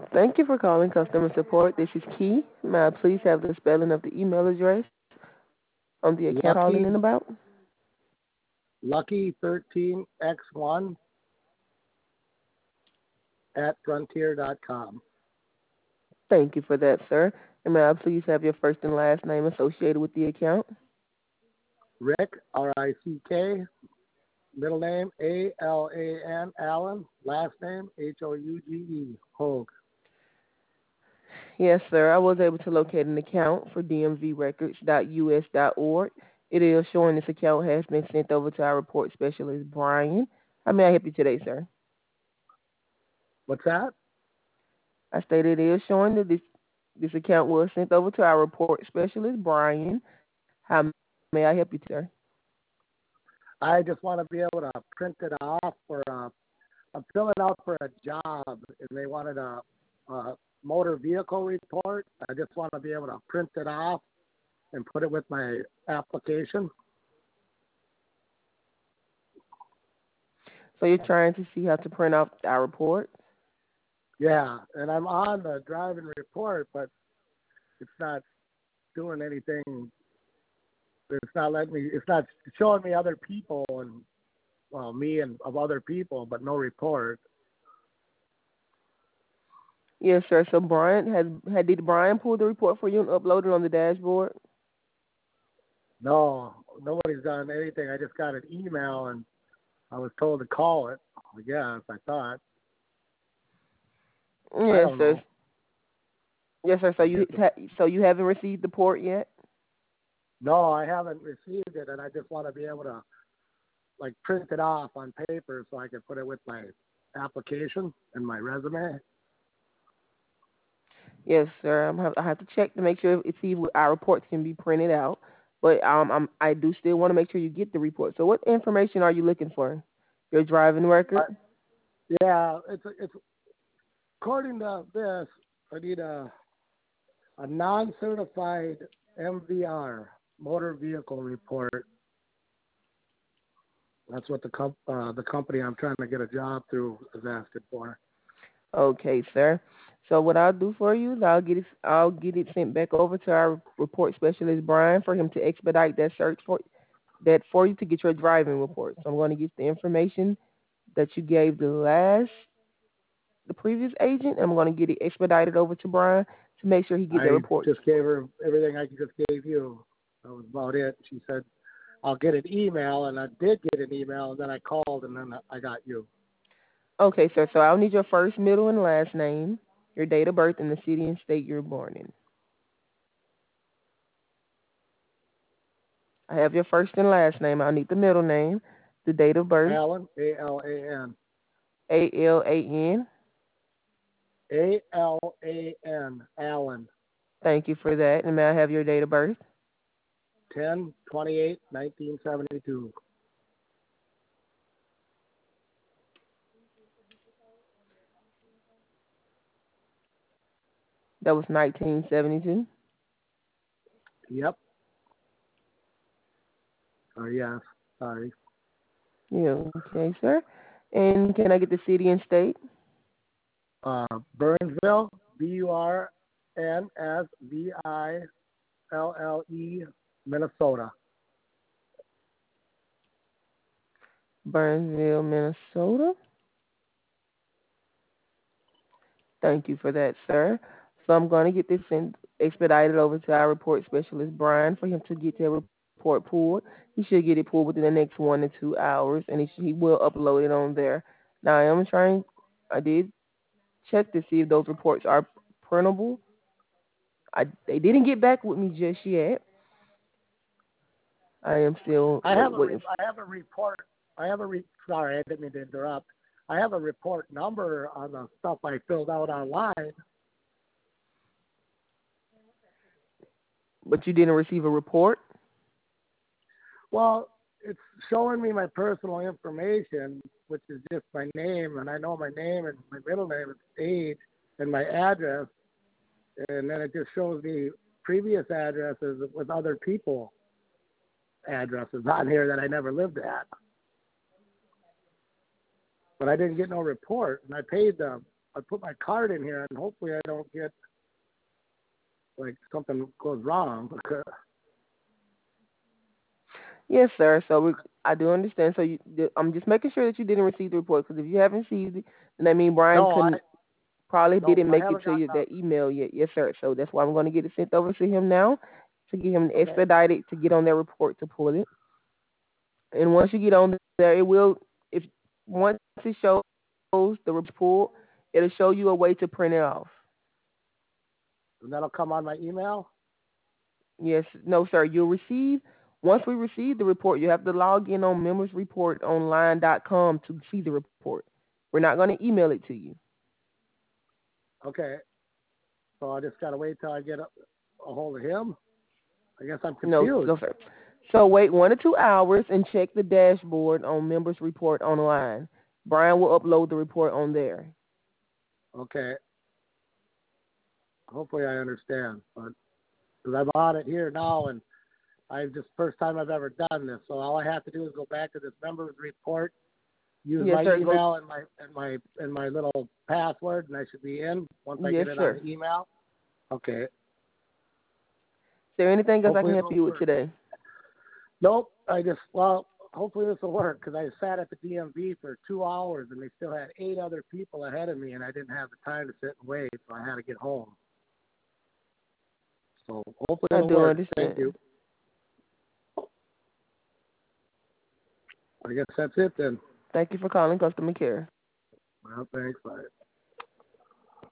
Thank you for calling customer support. This is Key. May I please have the spelling of the email address on the account calling in Lucky about? Lucky13x1 at frontier.com. Thank you for that, sir. And may I please have your first and last name associated with the account? Rick, R-I-C-K, middle name A-L-A-N, Allen, last name H-O-U-G-E, Hogue. Yes, sir. I was able to locate an account for dmvrecords.us.org. It is showing this account has been sent over to our report specialist, Brian. How may I help you today, sir? What's that? I stated it is showing that this account was sent over to our report specialist, Brian. How may I help you, sir? I just want to be able to print it off for I'm filling out for a job, and they wanted a motor vehicle report. I just want to be able to print it off and put it with my application. So you're trying to see how to print out our report? Yeah, and I'm on the driving report, but it's not doing anything. It's not letting me. It's not showing me other people and me and of other people, but no report. Yes, sir. So did Brian pull the report for you and upload it on the dashboard? No, nobody's done anything. I just got an email and I was told to call it. I guess I thought. I Yes, don't sir. know. Yes, sir. So you haven't received the port yet? No, I haven't received it, and I just want to be able to like print it off on paper so I can put it with my application and my resume. Yes, sir. I have to check to make sure if see if our reports can be printed out. But I do still want to make sure you get the report. So what information are you looking for? Your driving record? Yeah, it's according to this, I need a non-certified MVR, motor vehicle report. That's what the company I'm trying to get a job through is asking for. Okay, sir. So what I'll do for you is I'll get it sent back over to our report specialist Brian for him to expedite that search for you to get your driving report. So I'm going to get the information that you gave the previous agent. I'm going to get it expedited over to Brian to make sure he gets the I report. just gave her everything I just gave you. That was about it. She said, I'll get an email, and I did get an email, and then I called, and then I got you. Okay, sir. So I'll need your first, middle, and last name, your date of birth, and the city and state you're born in. I have your first and last name. I'll need the middle name, the date of birth. Allen, A-L-A-N. A-L-A-N. A-L-A-N, Allen. Thank you for that. And may I have your date of birth? 10/28/1972. That was 1972. Yep. Yes. Sorry. Yeah, okay, sir. And can I get the city and state? Burnsville, Burnsville, Minnesota. Burnsville, Minnesota. Thank you for that, sir. So I'm going to get this expedited over to our report specialist, Brian, for him to get the report pulled. He should get it pulled within the next 1 to 2 hours, and he will upload it on there. Now, I did check to see if those reports are printable. They didn't get back with me just yet. I am still waiting. I have a report. Sorry, I didn't mean to interrupt. I have a report number on the stuff I filled out online. But you didn't receive a report? Well, it's showing me my personal information, which is just my name, and I know my name and my middle name and age and my address, and then it just shows me previous addresses with other people addresses on here that I never lived at. But I didn't get no report, and I paid them put my card in here, and hopefully I don't get like something goes wrong. Yes, sir. So I do understand. So I'm just making sure that you didn't receive the report, because if you haven't received it, then that means Brian No, couldn't probably no, didn't I make it haven't to gotten you nothing. that email yet. Yes, sir. So that's why I'm going to get it sent over to him now to get him Okay. expedited to get on their report to pull it. And once you get on there, it will, if once it shows the report, it'll show you a way to print it off. And that'll come on my email? Yes, no, sir. You'll receive, once we receive the report, you have to log in on membersreportonline.com to see the report. We're not going to email it to you. Okay. So I just got to wait till I get a hold of him? I guess I'm No, confused. no, sir. So wait 1 or 2 hours and check the dashboard on Members Report Online. Brian will upload the report on there. Okay. Hopefully I understand. But because I'm on it here now, and I just first time I've ever done this. So all I have to do is go back to this members report, use Yes, my sir. email and my little password, and I should be in once I Yes, get it on sir. the email. Okay. Is there anything else I Hopefully can help it'll you with work. today? Nope. Hopefully this will work, because I sat at the DMV for 2 hours and they still had 8 other people ahead of me, and I didn't have the time to sit and wait, so I had to get home. So hopefully I it'll do work. Thank understand. you. I guess that's it then. Thank you for calling customer care. Well, thanks. Bye.